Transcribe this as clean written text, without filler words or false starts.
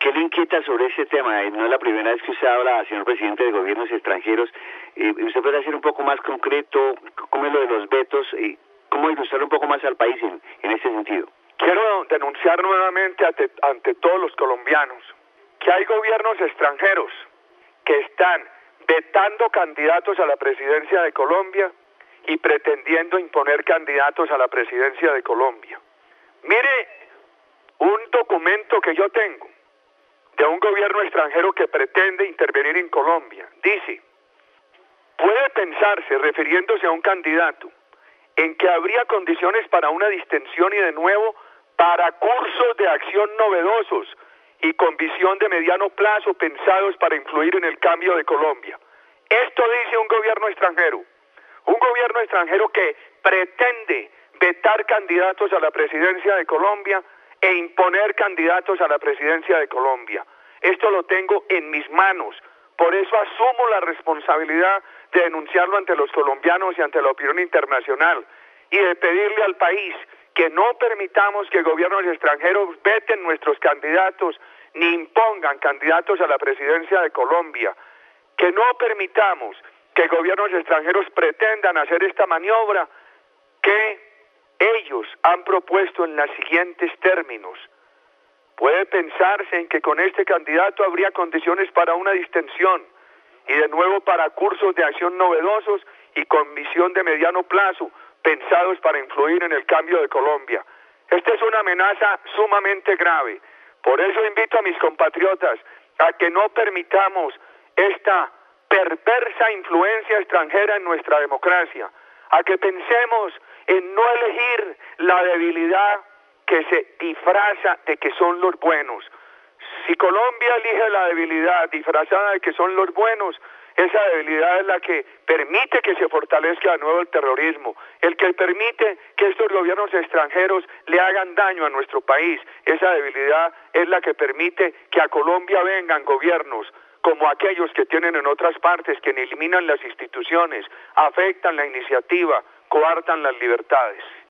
¿Qué le inquieta sobre ese tema? No es la primera vez que usted habla, señor presidente, de gobiernos extranjeros. ¿Usted puede hacer un poco más concreto cómo es lo de los vetos y cómo ilustrar un poco más al país en este sentido? Quiero denunciar nuevamente ante todos los colombianos que hay gobiernos extranjeros que están vetando candidatos a la presidencia de Colombia y pretendiendo imponer candidatos a la presidencia de Colombia. Mire un documento que yo tengo de un gobierno extranjero que pretende intervenir en Colombia. Dice, puede pensarse, refiriéndose a un candidato, en que habría condiciones para una distensión y de nuevo para cursos de acción novedosos y con visión de mediano plazo pensados para influir en el cambio de Colombia. Esto dice un gobierno extranjero que pretende vetar candidatos a la presidencia de Colombia e imponer candidatos a la presidencia de Colombia. Esto lo tengo en mis manos, por eso asumo la responsabilidad de denunciarlo ante los colombianos y ante la opinión internacional y de pedirle al país que no permitamos que gobiernos extranjeros veten nuestros candidatos ni impongan candidatos a la presidencia de Colombia, que no permitamos que gobiernos extranjeros pretendan hacer esta maniobra que ellos han propuesto en los siguientes términos. Puede pensarse en que con este candidato habría condiciones para una distensión y de nuevo para cursos de acción novedosos y con visión de mediano plazo pensados para influir en el cambio de Colombia. Esta es una amenaza sumamente grave. Por eso invito a mis compatriotas a que no permitamos esta perversa influencia extranjera en nuestra democracia, a que pensemos en no elegir la debilidad que se disfraza de que son los buenos. Si Colombia elige la debilidad disfrazada de que son los buenos, esa debilidad es la que permite que se fortalezca de nuevo el terrorismo, el que permite que estos gobiernos extranjeros le hagan daño a nuestro país. Esa debilidad es la que permite que a Colombia vengan gobiernos como aquellos que tienen en otras partes, que eliminan las instituciones, afectan la iniciativa, coartan las libertades.